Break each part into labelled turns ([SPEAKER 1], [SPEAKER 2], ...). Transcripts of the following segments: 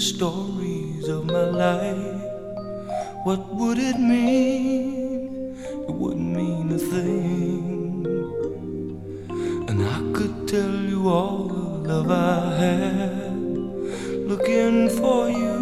[SPEAKER 1] stories of my life, what would it mean? It wouldn't mean a thing. And I could tell you all the love I had, looking for you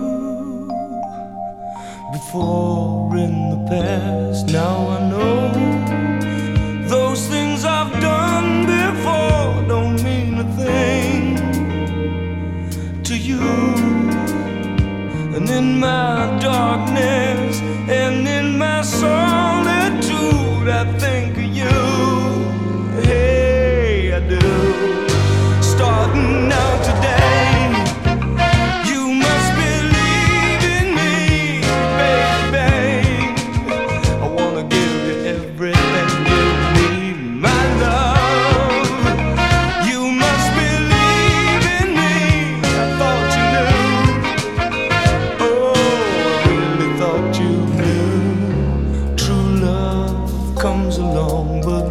[SPEAKER 1] before in the past. Now I know those things I've done before don't mean a thing to you. And in my darkness and in my solitude, I think of you. Hey, I do. Starting out today, you must believe in me, baby. I wanna give you everything you need, my love. You must believe in me. I thought you knew. Oh, I really thought you knew. True love comes along but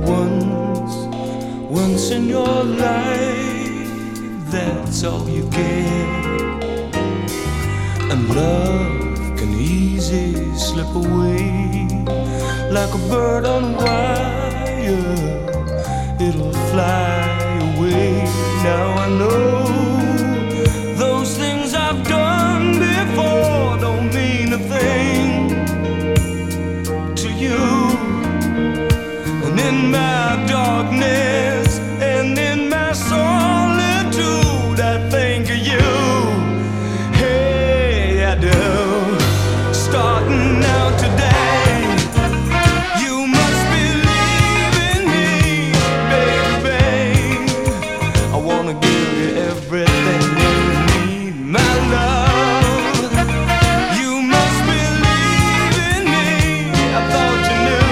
[SPEAKER 1] once in your life, that's all you get. And love can easy slip away like a bird on wire. It'll fly away. Now I know those things I've done before don't mean a thing to you. And in my darkness and in my solitude, I think of you. Hey, I do. Starting out today, you must believe in me, baby. I wanna give you everything you need, my love. You must believe in me. I thought you knew.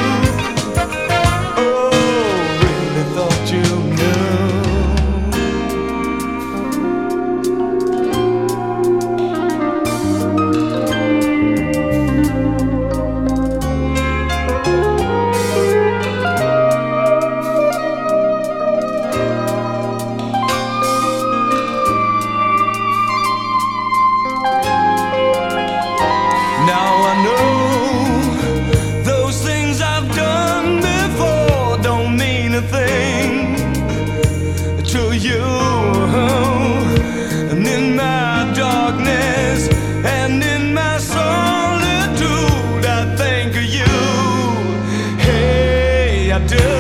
[SPEAKER 1] Now I know those things I've done before don't mean a thing to you. And in my darkness and in my solitude, I think of you. Hey, I do.